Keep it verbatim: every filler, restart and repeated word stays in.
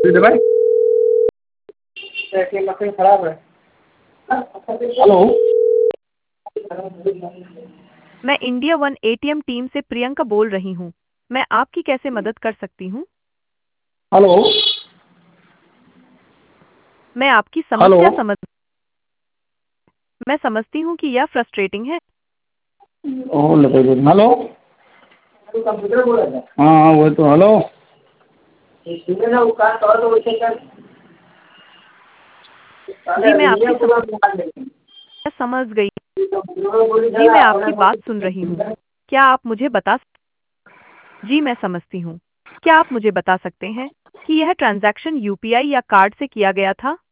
दबाए मशीन खराब है। हेलो, मैं इंडिया वन एटीएम टीम से प्रियंका बोल रही हूँ। मैं आपकी कैसे मदद कर सकती हूँ? हेलो, मैं आपकी हेलो। समस्या समझ मैं समझती हूँ कि यह फ्रस्ट्रेटिंग है। ओ लगाइए। हेलो, कंप्यूटर बोल रहे हैं। हाँ हाँ वो तो। हेलो, ना वो कार तो तो वैसे कर जी, मैं आपकी पूरा समस्या समझ गई। बोली जी, जरा मैं अपने आपकी बात सुन रही हूँ। क्या आप मुझे बता जी, मैं समझती हूँ। क्या आप मुझे बता सकते हैं कि यह ट्रांज़ैक्शन यूपीआई या कार्ड से किया गया था?